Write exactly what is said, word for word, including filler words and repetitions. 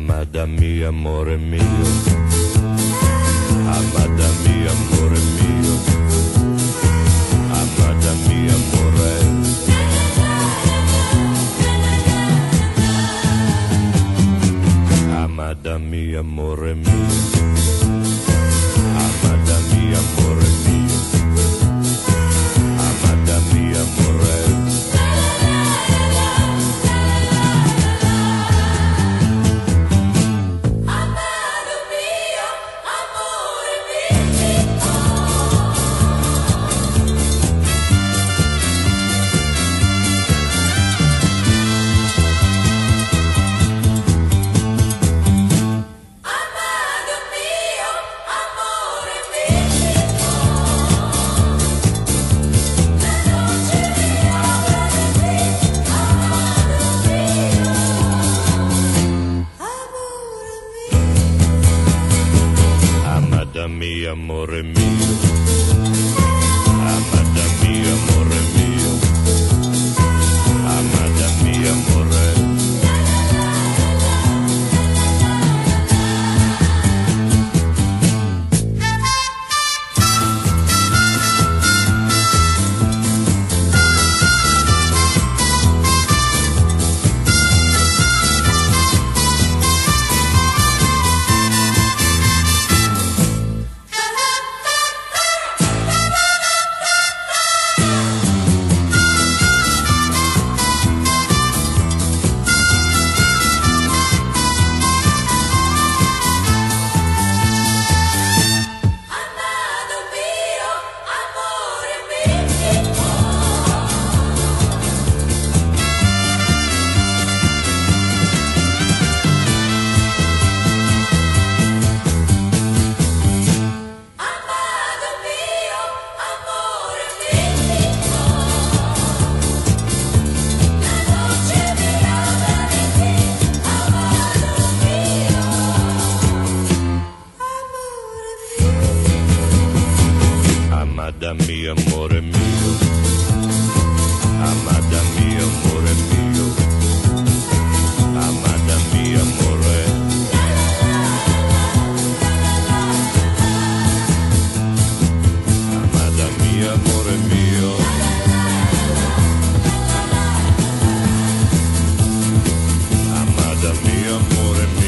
Amada mia, amore mio, amada mia, amore mio, amada mia, amore. Amada mia, amore mio, amada mia, amore mio, amada mia, amore. Amada mia, amore mio, amada mia, amore mio, amada mia, amore. Amada mia, amore mio, amada mia, amore mio, amada mia, amore. Amada mia, amore mio, amada mia, amore mio.